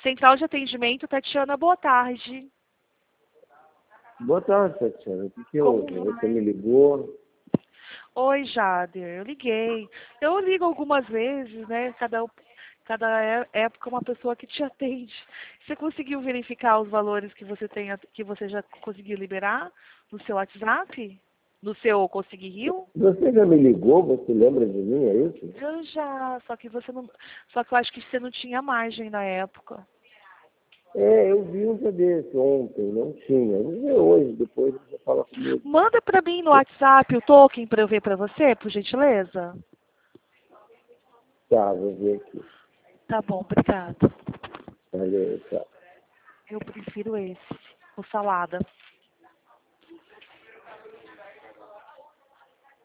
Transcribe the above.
Central de Atendimento, Tatiana, boa tarde. Boa tarde, Tatiana. O que Como houve? vai? Você me ligou? Oi, Jader, eu liguei. Eu ligo algumas vezes, né? Cada época uma pessoa que te atende. Você conseguiu verificar os valores que você tem, que você já conseguiu liberar no seu WhatsApp? No seu Consegui Rio? Você já me ligou? Você lembra de mim, é isso? Eu já, só que você não. Só que eu acho que você não tinha margem na época. É, eu vi um dia desse ontem, não tinha. Vou ver hoje, depois você fala comigo. Manda pra mim no WhatsApp o token pra eu ver pra você, por gentileza. Tá, vou ver aqui. Tá bom, obrigado. Valeu, tá. Eu prefiro esse, o salada.